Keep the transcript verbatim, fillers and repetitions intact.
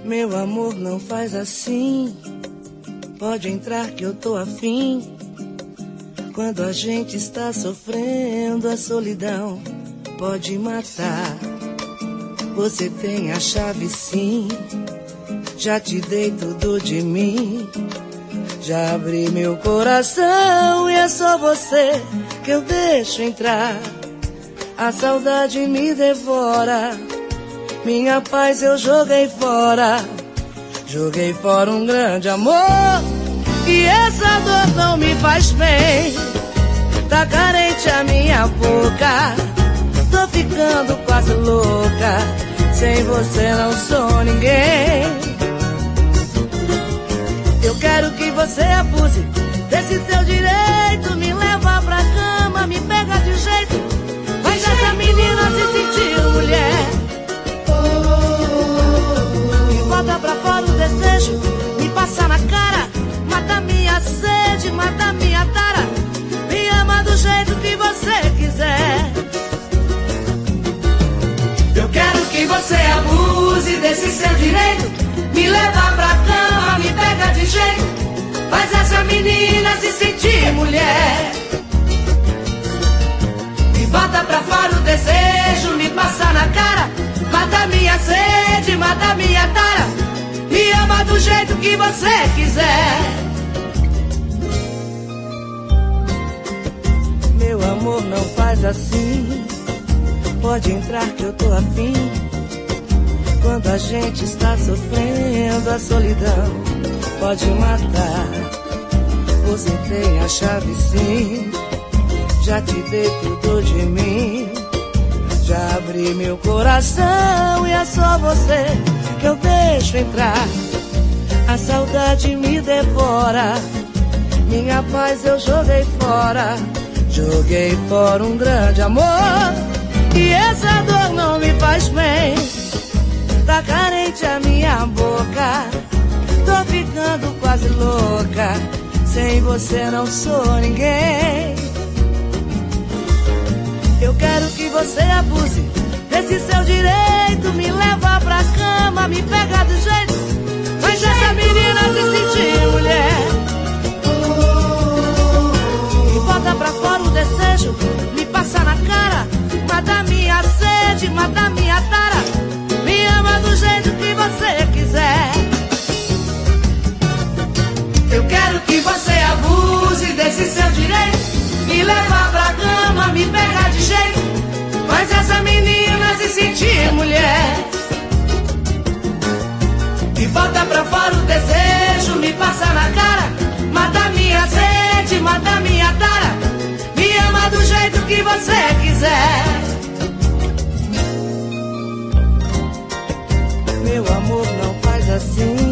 Meu amor, não faz assim. Pode entrar que eu tô afim. Quando a gente está sofrendo, a solidão pode matar. Você tem a chave, sim. Já te dei tudo de mim. Já abri meu coração e é só você que eu deixo entrar. A saudade me devora. Minha paz eu joguei fora. Joguei fora um grande amor. E essa dor não me faz bem. Tá carente a minha boca. Tô ficando quase louca. Sem você não sou ninguém. Eu quero que você abuse desse seu direito. Me leva pra cama, me pega de jeito. Faz essa menina se sentir mulher. Me bota pra fora o desejo. Me passa na cara. Mata minha sede, mata minha tara. Me ama do jeito que você quiser. Eu quero que você abuse desse seu direito. Me leva pra cama, me pega de jeito. Faz essa menina se sentir mulher. Me bota pra fora o desejo. Me passa na cara. Mata minha sede, mata minha tara. Me ama do jeito que você quiser. Meu amor, não faz assim. Pode entrar que eu tô afim. Quando a gente está sofrendo, a solidão pode matar. Você tem a chave, sim. Já te dei tudo de mim. Já abri meu coração e é só você que eu deixo entrar. A saudade me devora. Minha paz eu joguei fora. Joguei fora um grande amor. E essa dor não me faz bem. Tá carente a minha boca. Tô ficando quase louca. Sem você não sou ninguém. Eu quero que você abuse desse seu direito. Me leva pra cama, me pega de jeito. Faz essa menina se sentir mulher. Me bota pra fora o desejo. Me passa na cara. Mata minha sede, mata minha tara. Me ama do jeito que você quiser. Eu quero que você abuse desse seu direito. Me leva pra cama, me pega de jeito. Faz essa menina se sentir mulher. Me bota pra fora o desejo. Me passa na cara. Mata minha sede, mata minha tara. Me ama do jeito que você quiser. Meu amor, não faz assim.